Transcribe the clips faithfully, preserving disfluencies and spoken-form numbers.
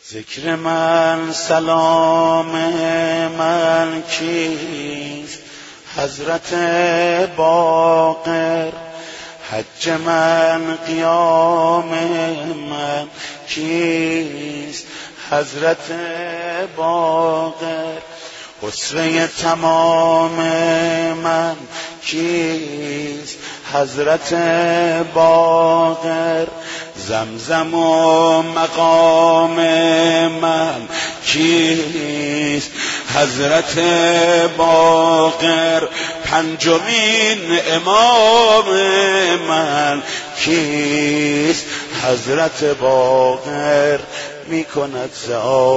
ذکر من سلام من کیست؟ حضرت باقر. حج من قیام من کیست؟ حضرت باقر. اسوه تمام من کیست؟ حضرت باقر. زمزم و مقام من کیست؟ حضرت باقر. پنجمین امام من کیست؟ حضرت باقر. می کند ز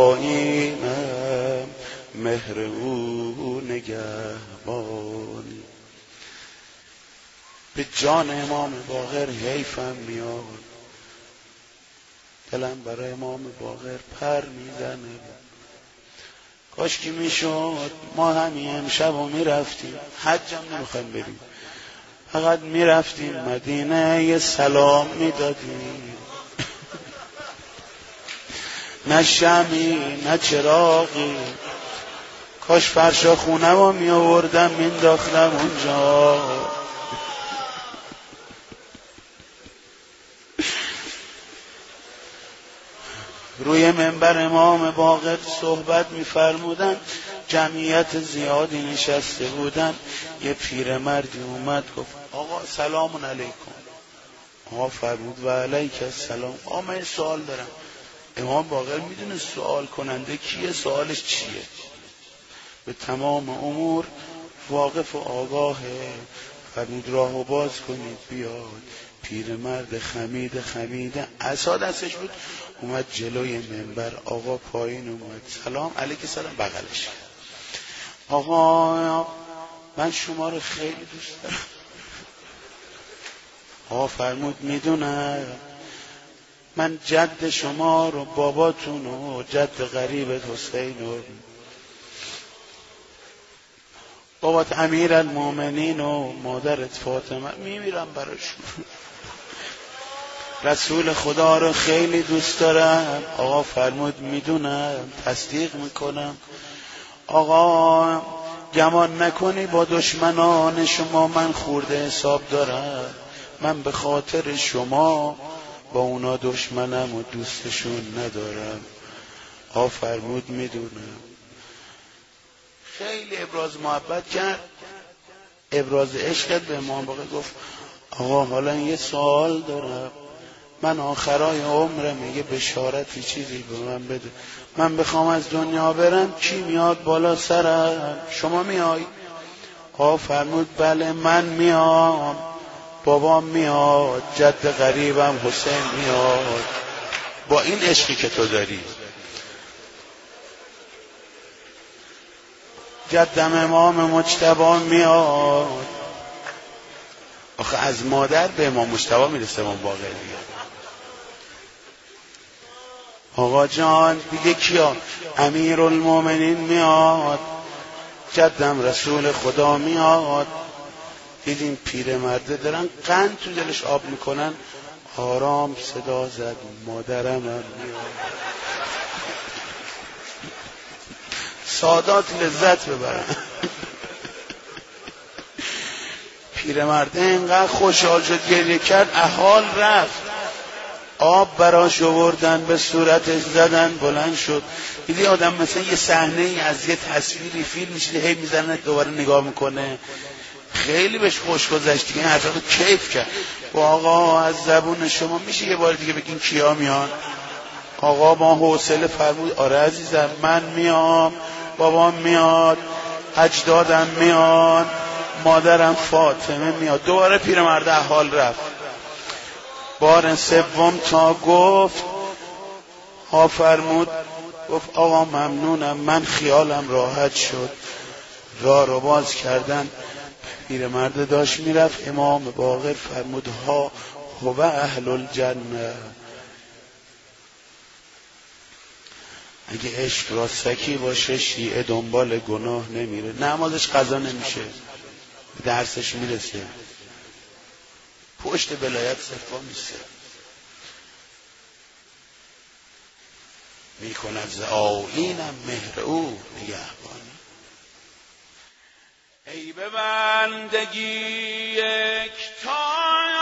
آیینم مهر او نگهبانی. به جان امام باقر حیفم میاد، دلم برای امام باقر پر میزنه. کاش که میشد ما همین امشب و میرفتیم، حجم نمیخوایم بریم، فقط میرفتیم مدینه یه سلام میدادیم، نه شمی نه چراغی. کاش فرشا خونم رو می آوردم مینداختم اونجا. روی منبر امام باقر صحبت می‌فرمودن، جمعیت زیادی نشسته بودن. یه پیرمردی اومد گفت آقا سلام علیکم. آقا فرمود و علیک السلام. آقا من یه سوال دارم. امام باقر میدونه سوال کننده کیه، سوالش چیه؟ به تمام امور واقف و آگاهه. فرمود راهو باز کنید بیاد. پیرمرد خمید خمیده عصا دستش بود، اومد جلوی منبر. آقا پایین اومد، سلام علیک سلام بغلش. آقا من شما رو خیلی دوست دارم. آقا فرمود میدونم، من جد شما رو، باباتون و جد غریبت حسین و بابات امیر المومنین و مادرت فاطمه میمیرم براشون. رسول خدا رو خیلی دوست دارم. آقا فرمود میدونم، تصدیق میکنم. آقا گمان نکنی با دشمنان شما من خورده حساب دارم. من به خاطر شما با اونا دشمنم و دوستشون ندارم. آقا فرمود میدونم. خیلی ابراز محبت کرد، ابراز عشقت به امام باقر. گفت آقا حالا یه سوال دارم، من آخرای عمرم یه بشارتی چیزی به من بده. من بخوام از دنیا برم کی میاد بالا سرم؟ شما میای؟ آقا فرمود بله من میام، بابام میاد، جد غریبم حسین میاد. با این عشقی که تو داری، جدم امام مجتبی میاد. آخه از مادر به امام مجتبی میرسه امام باقر دیگه. آقا جان دیگه کیا؟ امیر المومنین میاد، جدم رسول خدا میاد. دیدین پیرمرده دارن قند تو دلش آب میکنن، آرام صدا زد مادرم هم میاد. سادات لذت ببرن. پیرمرده اینقدر خوشحال شد گریه کرد، احال رفت. آب براش آوردن، به صورتش زدن، بلند شد. دیدی آدم مثلا یه صحنه از یه تصویری فیلم میشه، هی میزنه دوباره نگاه میکنه. خیلی بهش خوش گذشت دیگه، هر جا کیف کرد. و آقا از زبون شما میشه یه بار دیگه بگین کیا میان؟ آقا با حوصله فرمود آره عزیزم من میام، بابام میاد، اجدادم میاد، مادرم فاطمه میاد. دوباره پیرمرد احال رفت. بار سوم تا گفت ها فرمود، گفت آقا ممنونم، من خیالم راحت شد. راه رو باز کردن، پیرمرد داشت میرفت. امام باقر فرمود ها هو اهل الجنه. اگه عشق راستکی باشه شیعه دنبال گناه نمیره، نمازش قضا نمیشه، درسش میرسه، پشت ولایت صفا میشه. میکند ز آیینم مهر او نگهبانی. ای به بندگی یکتا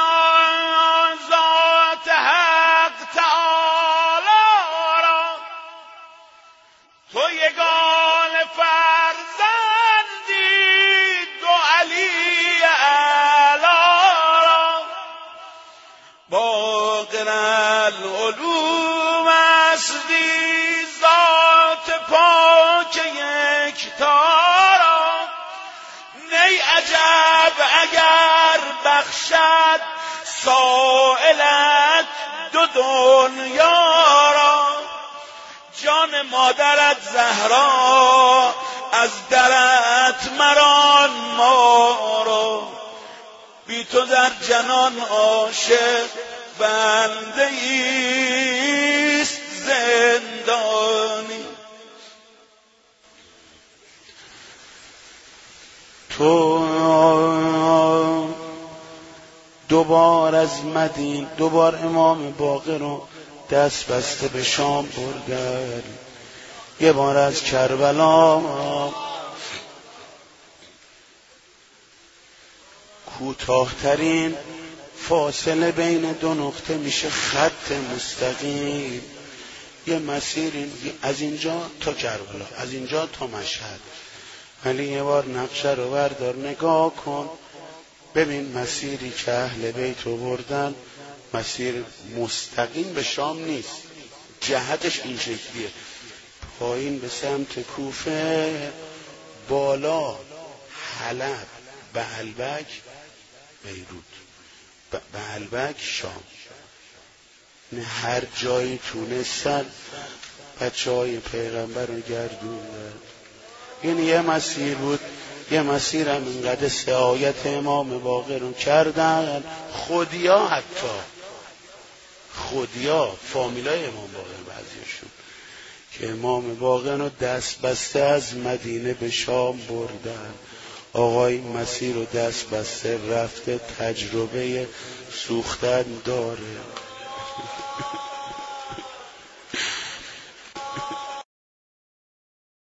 ذات حق تعالی را، تو یگان فرزندی دو علی اعلی را، باقر العلوم اصلی ذات پاک یکتا را. نی عجب اگر بخشد سائلت دو دنیا را، جان مادرت زهرا از درت مران ما را. بی تو در جنان عاشق بنده ایست زندانی. تو دوبار از مدین دوبار امام باقر رو دست بسته به شام بردن، یه بار از کربلا. کوتاه‌ترین فاصله بین دو نقطه میشه خط مستقیم. یه مسیر از اینجا تا کربلا، از اینجا تا مشهد. ولی یه بار نقشه رو بردار نگاه کن، ببین مسیری که اهل بیت رو بردن مسیر مستقیم به شام نیست، جهتش این شکلیه: پایین به سمت کوفه، بالا حلب، بعلبک بیروت، بعلبک شام. نه هر جایی تونستن بچه های پیغمبر رو گردوندن. این یه مسیر بود. یه مسیر هم اینقدر سعایت امام باقر رو کردن، خودیا حتی خودیا فامیلای امام باقر بعضیشون که امام باقر رو دست بسته از مدینه به شام بردن. آقای مسیر رو دست بسته رفته، تجربه سوختن داره.